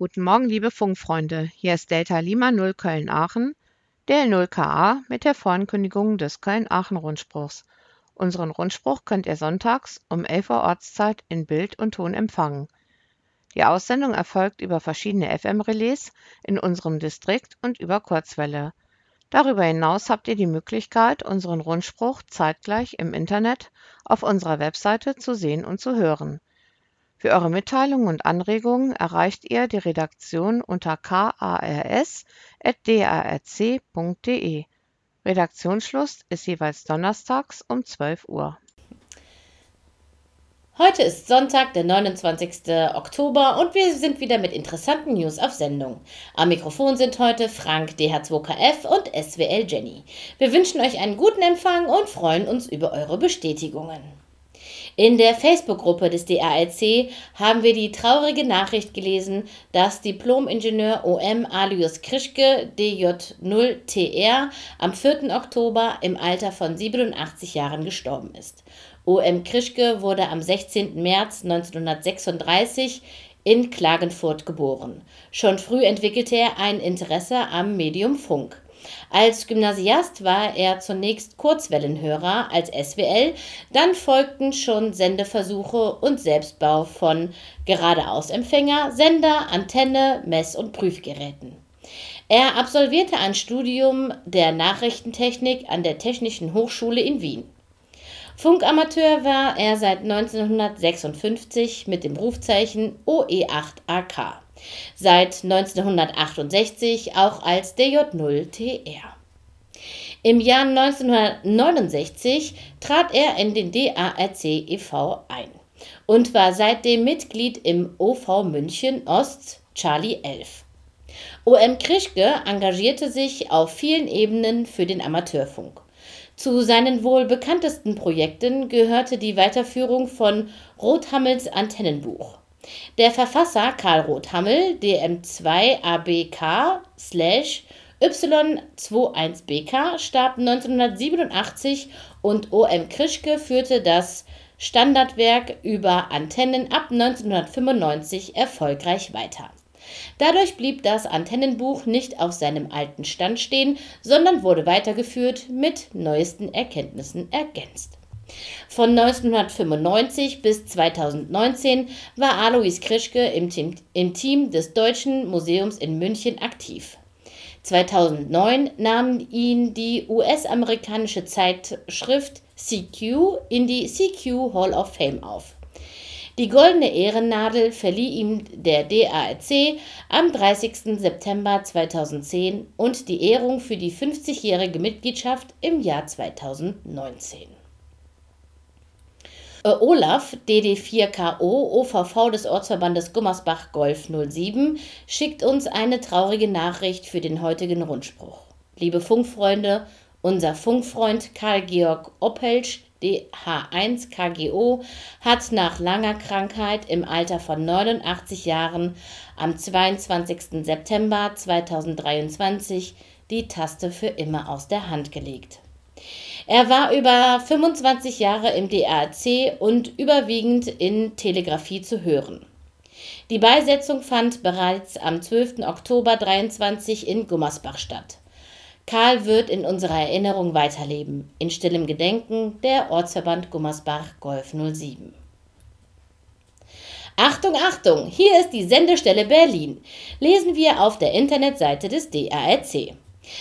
Guten Morgen, liebe Funkfreunde. Hier ist Delta Lima 0 Köln-Aachen, der 0KA mit der Vorankündigung des Köln-Aachen-Rundspruchs. Unseren Rundspruch könnt ihr sonntags um 11 Uhr Ortszeit in Bild und Ton empfangen. Die Aussendung erfolgt über verschiedene FM-Relais in unserem Distrikt und über Kurzwelle. Darüber hinaus habt ihr die Möglichkeit, unseren Rundspruch zeitgleich im Internet auf unserer Webseite zu sehen und zu hören. Für eure Mitteilungen und Anregungen erreicht ihr die Redaktion unter kars@drc.de. Redaktionsschluss ist jeweils donnerstags um 12 Uhr. Heute ist Sonntag, der 29. Oktober und wir sind wieder mit interessanten News auf Sendung. Am Mikrofon sind heute Frank DH2KF und SWL Jenny. Wir wünschen euch einen guten Empfang und freuen uns über eure Bestätigungen. In der Facebook-Gruppe des DARC haben wir die traurige Nachricht gelesen, dass Diplom-Ingenieur OM Alois Krischke DJ0TR am 4. Oktober im Alter von 87 Jahren gestorben ist. OM Krischke wurde am 16. März 1936 in Klagenfurt geboren. Schon früh entwickelte er ein Interesse am Medium Funk. Als Gymnasiast war er zunächst Kurzwellenhörer als SWL, dann folgten schon Sendeversuche und Selbstbau von Geradeausempfänger, Sender, Antenne, Mess- und Prüfgeräten. Er absolvierte ein Studium der Nachrichtentechnik an der Technischen Hochschule in Wien. Funkamateur war er seit 1956 mit dem Rufzeichen OE8AK. Seit 1968 auch als DJ0TR. Im Jahr 1969 trat er in den DARC e.V. ein und war seitdem Mitglied im OV München Ost Charlie 11. OM Krischke engagierte sich auf vielen Ebenen für den Amateurfunk. Zu seinen wohl bekanntesten Projekten gehörte die Weiterführung von Rothammels Antennenbuch. Der Verfasser Karl Rothammel, DM2ABK/Y21BK, starb 1987 und OM Krischke führte das Standardwerk über Antennen ab 1995 erfolgreich weiter. Dadurch blieb das Antennenbuch nicht auf seinem alten Stand stehen, sondern wurde weitergeführt, mit neuesten Erkenntnissen ergänzt. Von 1995 bis 2019 war Alois Krischke im Team des Deutschen Museums in München aktiv. 2009 nahm ihn die US-amerikanische Zeitschrift CQ in die CQ Hall of Fame auf. Die Goldene Ehrennadel verlieh ihm der DARC am 30. September 2010 und die Ehrung für die 50-jährige Mitgliedschaft im Jahr 2019. Olaf, DD4KO, OVV des Ortsverbandes Gummersbach Golf 07, schickt uns eine traurige Nachricht für den heutigen Rundspruch. Liebe Funkfreunde, unser Funkfreund Karl-Georg Oppelsch, DH1 KGO, hat nach langer Krankheit im Alter von 89 Jahren am 22. September 2023 die Taste für immer aus der Hand gelegt. Er war über 25 Jahre im DARC und überwiegend in Telegrafie zu hören. Die Beisetzung fand bereits am 12. Oktober 2023 in Gummersbach statt. Karl wird in unserer Erinnerung weiterleben, in stillem Gedenken der Ortsverband Gummersbach Golf 07. Achtung, Achtung, hier ist die Sendestelle Berlin, lesen wir auf der Internetseite des DARC.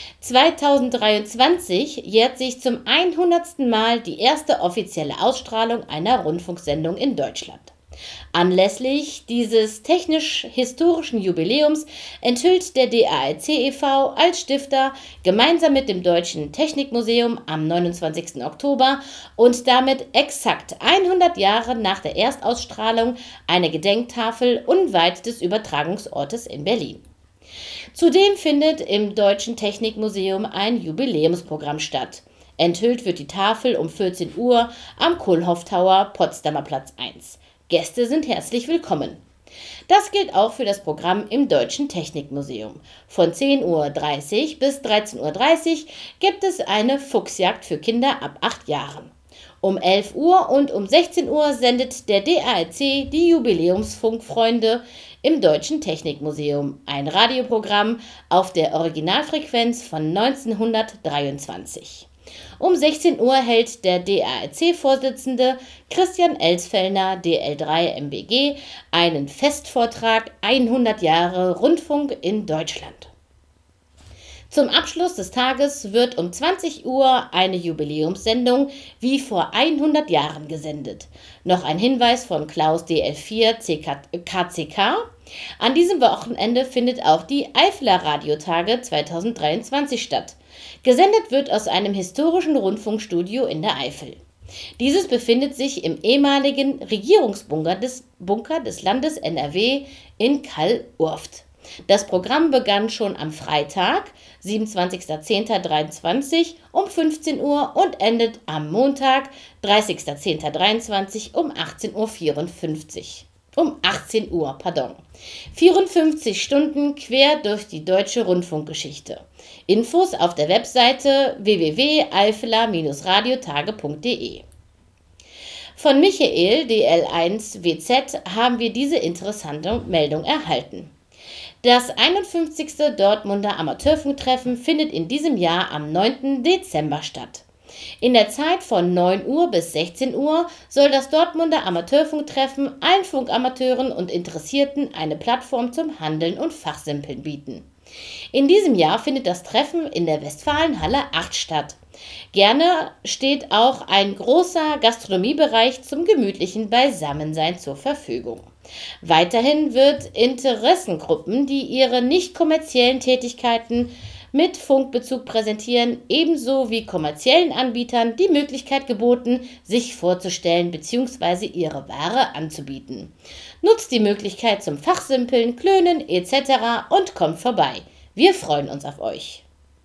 2023 jährt sich zum 100. Mal die erste offizielle Ausstrahlung einer Rundfunksendung in Deutschland. Anlässlich dieses technisch-historischen Jubiläums enthüllt der DARC e.V. als Stifter gemeinsam mit dem Deutschen Technikmuseum am 29. Oktober und damit exakt 100 Jahre nach der Erstausstrahlung eine Gedenktafel unweit des Übertragungsortes in Berlin. Zudem findet im Deutschen Technikmuseum ein Jubiläumsprogramm statt. Enthüllt wird die Tafel um 14 Uhr am Kohlhoff Tower, Potsdamer Platz 1. Gäste sind herzlich willkommen. Das gilt auch für das Programm im Deutschen Technikmuseum. Von 10:30 Uhr bis 13:30 Uhr gibt es eine Fuchsjagd für Kinder ab 8 Jahren. Um 11 Uhr und um 16 Uhr sendet der DARC die Jubiläumsfunkfreunde im Deutschen Technikmuseum, ein Radioprogramm auf der Originalfrequenz von 1923. Um 16 Uhr hält der DARC-Vorsitzende Christian Elsfellner, DL3 MBG, einen Festvortrag 100 Jahre Rundfunk in Deutschland. Zum Abschluss des Tages wird um 20 Uhr eine Jubiläumssendung wie vor 100 Jahren gesendet. Noch ein Hinweis von Klaus DL4 KCK. An diesem Wochenende findet auch die Eifeler Radiotage 2023 statt. Gesendet wird aus einem historischen Rundfunkstudio in der Eifel. Dieses befindet sich im ehemaligen Regierungsbunker des Landes NRW in Kall-Urft. Das Programm begann schon am Freitag, 27.10.23 um 15 Uhr und endet am Montag, 30.10.23 um 18.54 Uhr. 54 Stunden quer durch die deutsche Rundfunkgeschichte. Infos auf der Webseite www.eifeler-radiotage.de. Von Michael DL1WZ haben wir diese interessante Meldung erhalten. Das 51. Dortmunder Amateurfunktreffen findet in diesem Jahr am 9. Dezember statt. In der Zeit von 9 Uhr bis 16 Uhr soll das Dortmunder Amateurfunktreffen allen Funkamateuren und Interessierten eine Plattform zum Handeln und Fachsimpeln bieten. In diesem Jahr findet das Treffen in der Westfalenhalle 8 statt. Gerne steht auch ein großer Gastronomiebereich zum gemütlichen Beisammensein zur Verfügung. Weiterhin wird Interessengruppen, die ihre nicht kommerziellen Tätigkeiten mit Funkbezug präsentieren, ebenso wie kommerziellen Anbietern die Möglichkeit geboten, sich vorzustellen bzw. ihre Ware anzubieten. Nutzt die Möglichkeit zum Fachsimpeln, Klönen etc. und kommt vorbei. Wir freuen uns auf euch.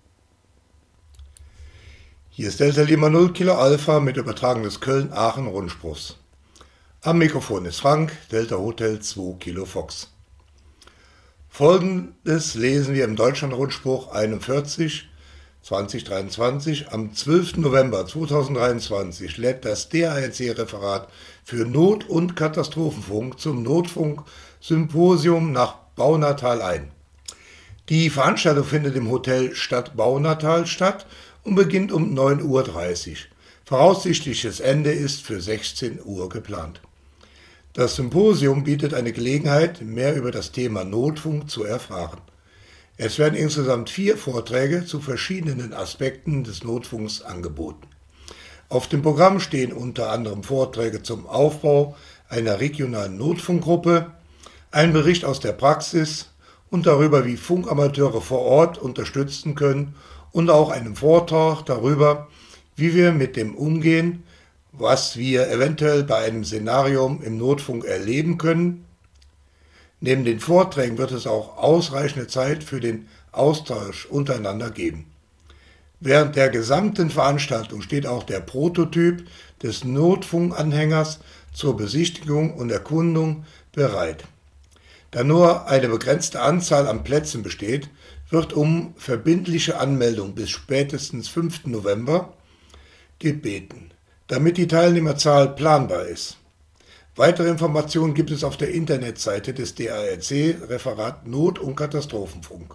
Hier ist Delta Lima 0 Kilo Alpha mit Übertragung des Köln-Aachen-Rundspruchs. Am Mikrofon ist Frank, Delta Hotel 2 Kilo Fox. Folgendes lesen wir im Deutschland-Rundspruch 41 2023. Am 12. November 2023 lädt das DARC-Referat für Not- und Katastrophenfunk zum Notfunk-Symposium nach Baunatal ein. Die Veranstaltung findet im Hotel Stadt Baunatal statt und beginnt um 9.30 Uhr. Voraussichtliches Ende ist für 16 Uhr geplant. Das Symposium bietet eine Gelegenheit, mehr über das Thema Notfunk zu erfahren. Es werden insgesamt 4 Vorträge zu verschiedenen Aspekten des Notfunks angeboten. Auf dem Programm stehen unter anderem Vorträge zum Aufbau einer regionalen Notfunkgruppe, ein Bericht aus der Praxis und darüber, wie Funkamateure vor Ort unterstützen können und auch einen Vortrag darüber, wie wir mit dem umgehen, was wir eventuell bei einem Szenario im Notfunk erleben können. Neben den Vorträgen wird es auch ausreichende Zeit für den Austausch untereinander geben. Während der gesamten Veranstaltung steht auch der Prototyp des Notfunkanhängers zur Besichtigung und Erkundung bereit. Da nur eine begrenzte Anzahl an Plätzen besteht, wird um verbindliche Anmeldung bis spätestens 5. November gebeten, damit die Teilnehmerzahl planbar ist. Weitere Informationen gibt es auf der Internetseite des DARC Referat Not- und Katastrophenfunk.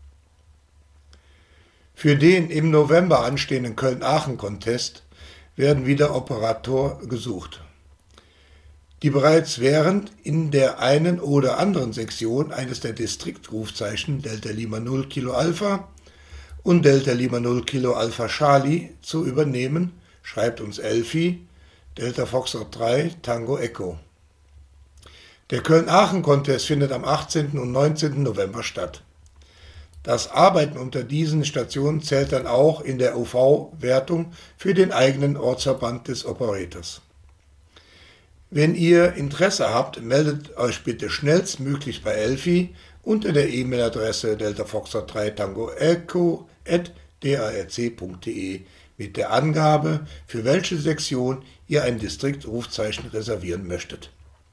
Für den im November anstehenden Köln-Aachen-Contest werden wieder Operator gesucht, die bereits während in der einen oder anderen Sektion eines der Distriktrufzeichen Delta Lima 0 Kilo Alpha und Delta Lima 0 Kilo Alpha Charlie zu übernehmen, schreibt uns Elfi, Delta Foxtrot 3, Tango Echo. Der Köln-Aachen-Contest findet am 18. und 19. November statt. Das Arbeiten unter diesen Stationen zählt dann auch in der OV-Wertung für den eigenen Ortsverband des Operators. Wenn ihr Interesse habt, meldet euch bitte schnellstmöglich bei Elfi unter der E-Mail-Adresse deltafoxtrot3 Tango Echo @darc.de mit der Angabe, für welche Sektion ihr ein Distriktrufzeichen reservieren möchtet.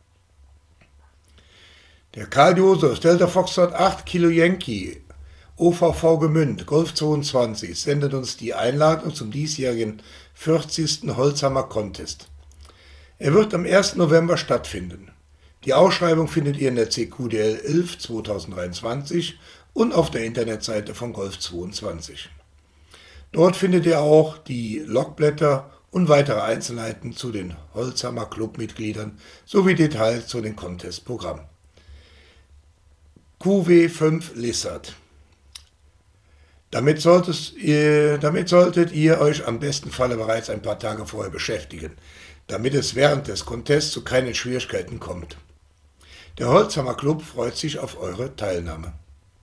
Der Karl Josef Delta Foxtrot 8 Kilo Yankee OVV Gemünd Golf 22 sendet uns die Einladung zum diesjährigen 40. Holzhammer Contest. Er wird am 1. November stattfinden. Die Ausschreibung findet ihr in der CQDL 11 2023 und auf der Internetseite von Golf22. Dort findet ihr auch die Logblätter und weitere Einzelheiten zu den Holzhammer Clubmitgliedern sowie Details zu den Contest-Programmen. QW5 Lizard. Damit solltet ihr euch am besten Falle bereits ein paar Tage vorher beschäftigen, damit es während des Contests zu keinen Schwierigkeiten kommt. Der Holzhammer Club freut sich auf eure Teilnahme.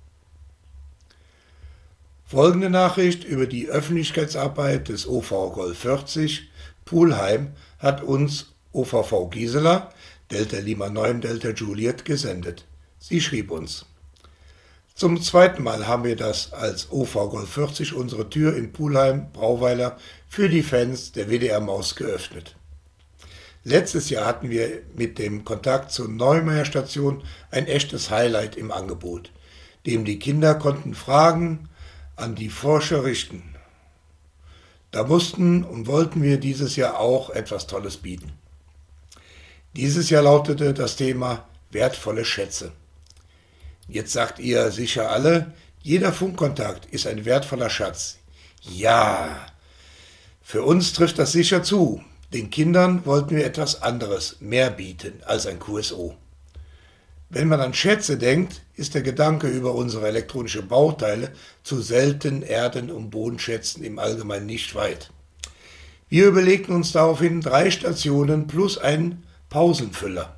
Folgende Nachricht über die Öffentlichkeitsarbeit des OV Golf 40 Pulheim hat uns OVV Gisela, Delta Lima 9 Delta Juliet, gesendet. Sie schrieb uns: Zum zweiten Mal haben wir das als OV Golf 40 unsere Tür in Pulheim-Brauweiler für die Fans der WDR Maus geöffnet. Letztes Jahr hatten wir mit dem Kontakt zur Neumeier Station ein echtes Highlight im Angebot, dem die Kinder konnten Fragen an die Forscher richten. Da mussten und wollten wir dieses Jahr auch etwas Tolles bieten. Dieses Jahr lautete das Thema wertvolle Schätze. Jetzt sagt ihr sicher alle, jeder Funkkontakt ist ein wertvoller Schatz. Ja, für uns trifft das sicher zu. Den Kindern wollten wir etwas anderes, mehr bieten als ein QSO. Wenn man an Schätze denkt, ist der Gedanke über unsere elektronischen Bauteile zu seltenen Erden- und Bodenschätzen im Allgemeinen nicht weit. Wir überlegten uns daraufhin 3 Stationen plus einen Pausenfüller.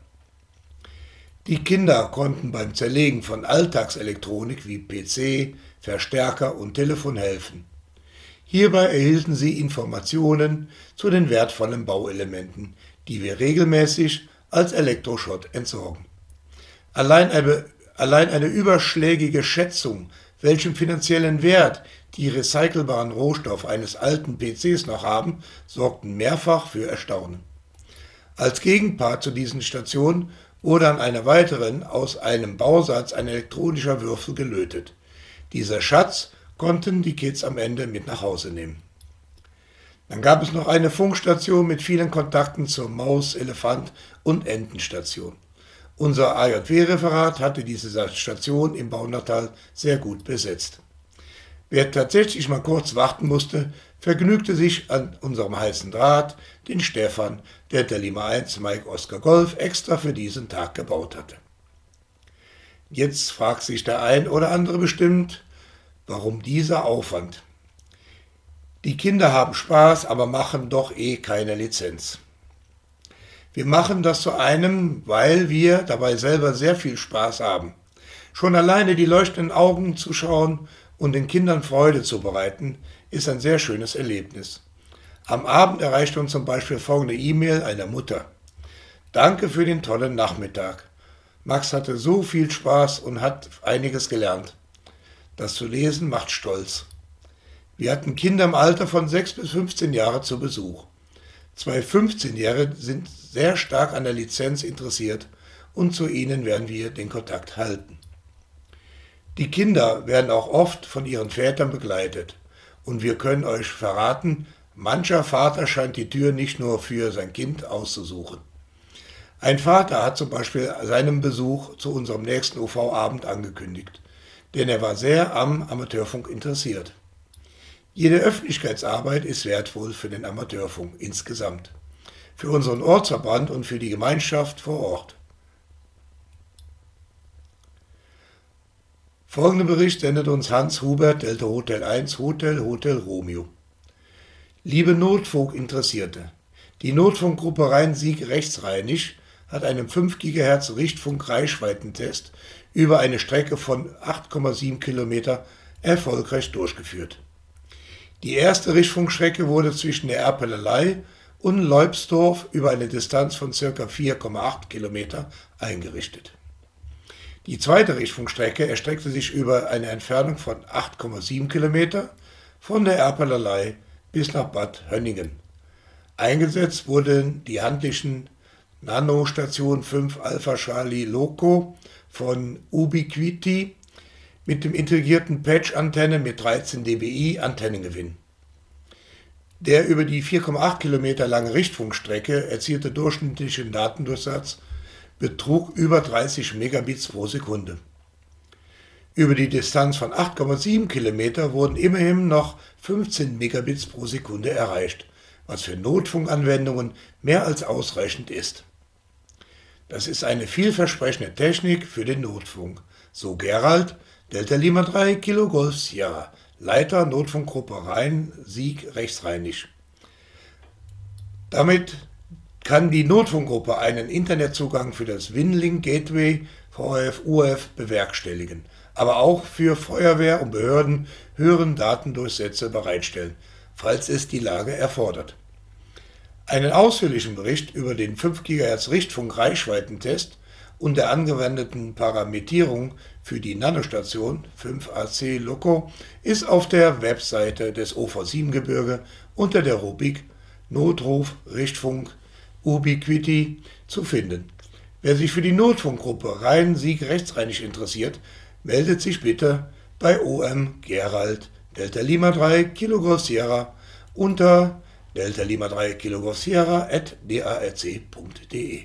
Die Kinder konnten beim Zerlegen von Alltagselektronik wie PC, Verstärker und Telefon helfen. Hierbei erhielten sie Informationen zu den wertvollen Bauelementen, die wir regelmäßig als Elektroschrott entsorgen. Allein eine überschlägige Schätzung, welchen finanziellen Wert die recycelbaren Rohstoffe eines alten PCs noch haben, sorgten mehrfach für Erstaunen. Als Gegenpart zu diesen Stationen wurde an einer weiteren aus einem Bausatz ein elektronischer Würfel gelötet. Dieser Schatz konnten die Kids am Ende mit nach Hause nehmen. Dann gab es noch eine Funkstation mit vielen Kontakten zur Maus-, Elefant- und Entenstation. Unser AJW-Referat hatte diese Station im Baunatal sehr gut besetzt. Wer tatsächlich mal kurz warten musste, vergnügte sich an unserem heißen Draht, den Stefan, der Lima 1 Mike Oscar Golf extra für diesen Tag gebaut hatte. Jetzt fragt sich der ein oder andere bestimmt, warum dieser Aufwand? Die Kinder haben Spaß, aber machen doch keine Lizenz. Wir machen das zu einem, weil wir dabei selber sehr viel Spaß haben. Schon alleine die leuchtenden Augen zu schauen und den Kindern Freude zu bereiten, ist ein sehr schönes Erlebnis. Am Abend erreichte uns zum Beispiel folgende E-Mail einer Mutter. Danke für den tollen Nachmittag. Max hatte so viel Spaß und hat einiges gelernt. Das zu lesen macht stolz. Wir hatten Kinder im Alter von 6 bis 15 Jahre zu Besuch. 2 15-Jährige sind sehr stark an der Lizenz interessiert und zu ihnen werden wir den Kontakt halten. Die Kinder werden auch oft von ihren Vätern begleitet und wir können euch verraten, mancher Vater scheint die Tür nicht nur für sein Kind auszusuchen. Ein Vater hat zum Beispiel seinen Besuch zu unserem nächsten OV-Abend angekündigt, denn er war sehr am Amateurfunk interessiert. Jede Öffentlichkeitsarbeit ist wertvoll für den Amateurfunk insgesamt, für unseren Ortsverband und für die Gemeinschaft vor Ort. Folgenden Bericht sendet uns Hans Hubert, Delta Hotel 1, Hotel Romeo. Liebe Notfunk-Interessierte, die Notfunkgruppe Rhein-Sieg-Rechtsrheinisch hat einen 5 GHz Richtfunk-Reichweitentest über eine Strecke von 8,7 Kilometer erfolgreich durchgeführt. Die erste Richtfunkstrecke wurde zwischen der Erpelelei und Leubsdorf über eine Distanz von ca. 4,8 Kilometer eingerichtet. Die zweite Richtfunkstrecke erstreckte sich über eine Entfernung von 8,7 Kilometer von der Erpelelei bis nach Bad Hönningen. Eingesetzt wurden die handlichen Nanostation 5 Alpha Charlie Loco von Ubiquiti mit dem integrierten Patch-Antenne mit 13 dBi Antennengewinn. Der über die 4,8 Kilometer lange Richtfunkstrecke erzielte durchschnittliche Datendurchsatz betrug über 30 Megabits pro Sekunde. Über die Distanz von 8,7 Kilometer wurden immerhin noch 15 Megabits pro Sekunde erreicht, was für Notfunkanwendungen mehr als ausreichend ist. Das ist eine vielversprechende Technik für den Notfunk, so Gerald, Delta Lima 3 Kilo Golf Sierra, Leiter Notfunkgruppe Rhein-Sieg rechtsrheinisch. Damit kann die Notfunkgruppe einen Internetzugang für das WinLink Gateway VHF-UHF bewerkstelligen, aber auch für Feuerwehr und Behörden höheren Datendurchsätze bereitstellen, falls es die Lage erfordert. Einen ausführlichen Bericht über den 5 GHz Richtfunk-Reichweitentest und der angewendeten Parametrierung für die Nanostation 5AC Loco ist auf der Webseite des OV7-Gebirge unter der Rubrik Notruf Richtfunk Ubiquiti zu finden. Wer sich für die Notfunkgruppe Rhein-Sieg rechtsrheinisch interessiert, meldet sich bitte bei OM Gerald Delta Lima 3 Kilo Golf Sierra unter Delta Lima 3 Kilo Golf Sierra @darc.de.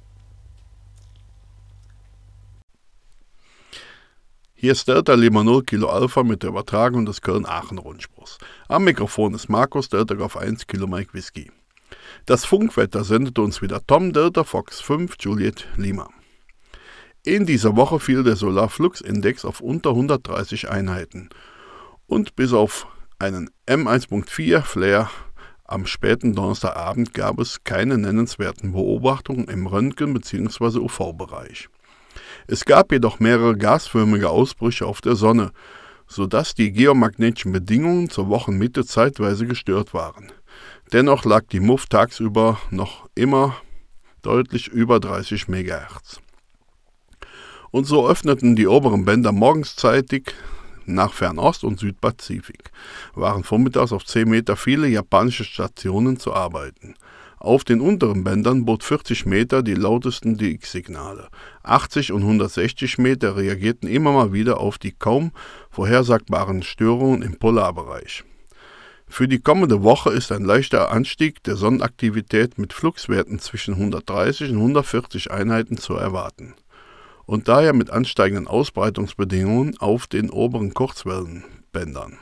Hier ist Delta Lima 0 Kilo Alpha mit der Übertragung des Köln-Aachen-Rundspruchs. Am Mikrofon ist Markus, Delta Golf 1 Kilo Mike Whisky. Das Funkwetter sendete uns wieder Tom Delta Fox 5 Juliet Lima. In dieser Woche fiel der Solarflux-Index auf unter 130 Einheiten und bis auf einen M1.4 Flare am späten Donnerstagabend gab es keine nennenswerten Beobachtungen im Röntgen- bzw. UV-Bereich. Es gab jedoch mehrere gasförmige Ausbrüche auf der Sonne, sodass die geomagnetischen Bedingungen zur Wochenmitte zeitweise gestört waren. Dennoch lag die MUF tagsüber noch immer deutlich über 30 MHz. Und so öffneten die oberen Bänder morgenszeitig nach Fernost und Südpazifik, waren vormittags auf 10 Meter viele japanische Stationen zu arbeiten. Auf den unteren Bändern bot 40 Meter die lautesten DX-Signale. 80 und 160 Meter reagierten immer mal wieder auf die kaum vorhersagbaren Störungen im Polarbereich. Für die kommende Woche ist ein leichter Anstieg der Sonnenaktivität mit Fluxwerten zwischen 130 und 140 Einheiten zu erwarten und daher mit ansteigenden Ausbreitungsbedingungen auf den oberen Kurzwellenbändern.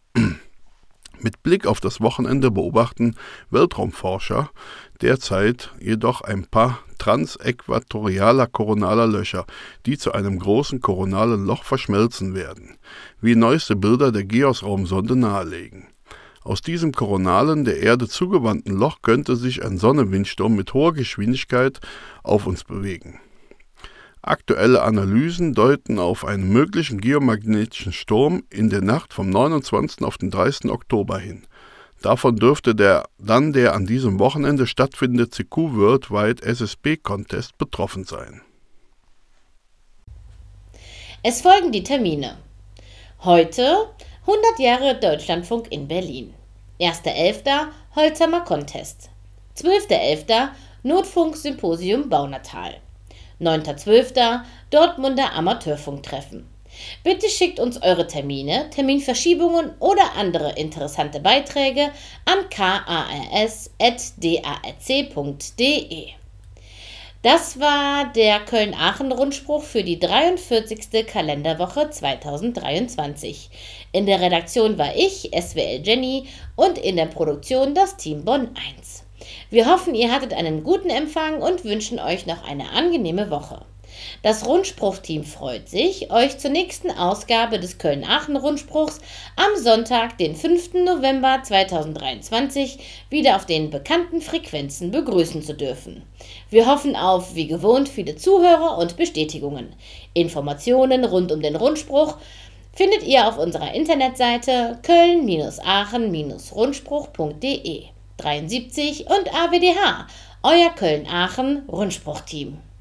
Mit Blick auf das Wochenende beobachten Weltraumforscher derzeit jedoch ein paar transäquatorialer koronaler Löcher, die zu einem großen koronalen Loch verschmelzen werden, wie neueste Bilder der GEOS-Raumsonde nahelegen. Aus diesem koronalen, der Erde zugewandten Loch könnte sich ein Sonnenwindsturm mit hoher Geschwindigkeit auf uns bewegen. Aktuelle Analysen deuten auf einen möglichen geomagnetischen Sturm in der Nacht vom 29. auf den 30. Oktober hin. Davon dürfte der an diesem Wochenende stattfindende CQ Worldwide SSB Contest betroffen sein. Es folgen die Termine. Heute 100 Jahre Deutschlandfunk in Berlin. 1.11. Holzamer Contest. 12.11. Notfunk-Symposium Baunatal. 9.12. Dortmunder Amateurfunktreffen. Bitte schickt uns eure Termine, Terminverschiebungen oder andere interessante Beiträge an kars@darc.de. Das war der Köln-Aachen-Rundspruch für die 43. Kalenderwoche 2023. In der Redaktion war ich, SWL Jenny, und in der Produktion das Team Bonn 1. Wir hoffen, ihr hattet einen guten Empfang und wünschen euch noch eine angenehme Woche. Das Rundspruchteam freut sich, euch zur nächsten Ausgabe des Köln-Aachen-Rundspruchs am Sonntag, den 5. November 2023, wieder auf den bekannten Frequenzen begrüßen zu dürfen. Wir hoffen auf, wie gewohnt, viele Zuhörer und Bestätigungen. Informationen rund um den Rundspruch findet ihr auf unserer Internetseite köln-aachen-rundspruch.de. 73 und AWDH, euer Köln-Aachen-Rundspruchteam.